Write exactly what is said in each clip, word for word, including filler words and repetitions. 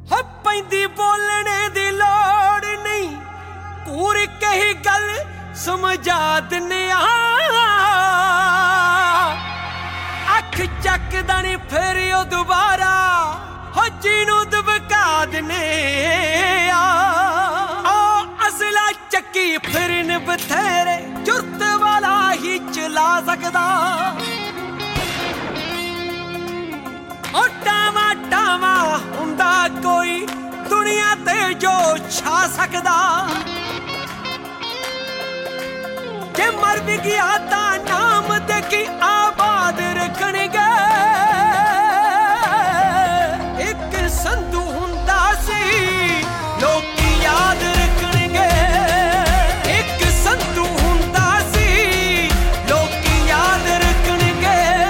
हो पैंदी बोलने दी लोड़ नहीं, कूर कही गल समझा दिने अख चकदा नहीं फिर ओ दोबारा हो जीनू दबका दिने असला चक्की फिरन बथेरे जुरत वाला ही चला सकदा ओ टावा टावा हुंदा कोई दुनिया ते जो छा सकदा जे मर भी गया ता नाम देखी आबाद रखणगे एक संधू हुंदा सी लोकी याद रखणगे एक संधू हुंदा सी लोकी याद रखणगे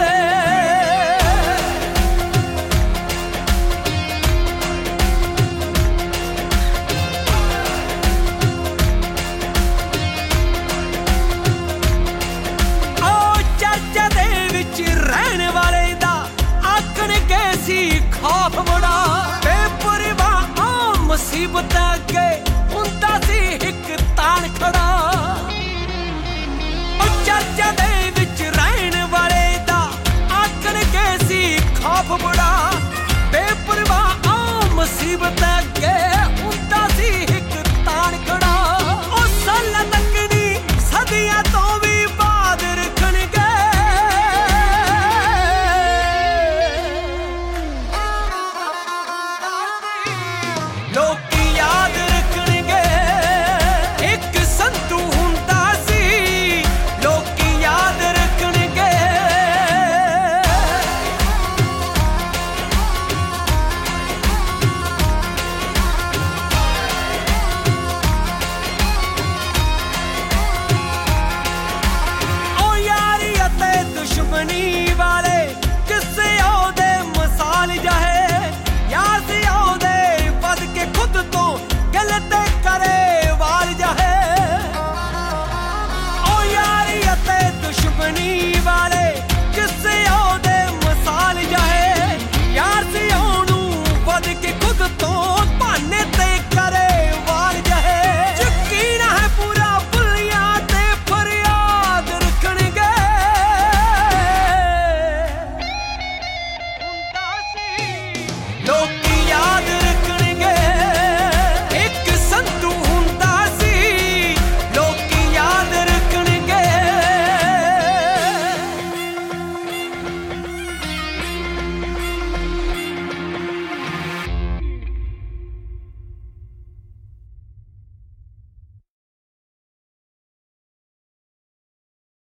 रहने वाले दा आखन कैसी खौफ बड़ा बेपरवाह आ मुसीबत अगे हुंदा सी एक तान खड़ा ओ चर्चा दे विच रहने वाले दा आखन कैसी खौफ बड़ा बेपरवाह आ मुसीबत